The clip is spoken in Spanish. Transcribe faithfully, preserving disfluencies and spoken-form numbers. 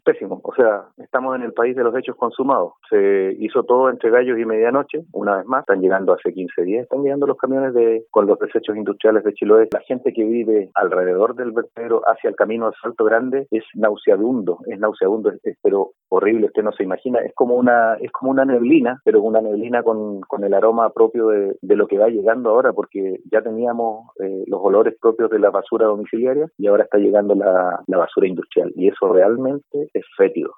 Pésimo, o sea, estamos en el país de los hechos consumados. Se hizo todo entre gallos y medianoche, una vez más. Están llegando hace quince días, están llegando los camiones de con los desechos industriales de Chiloé. La gente que vive alrededor del vertedero hacia el camino de Salto Grande es nauseabundo, es nauseabundo, es, es, pero horrible, usted no se imagina. Es como una es como una neblina, pero una neblina con, con el aroma propio de, de lo que va llegando ahora, porque ya teníamos eh, los olores propios de la basura domiciliaria y ahora está llegando la, la basura industrial, y eso realmente es fétido.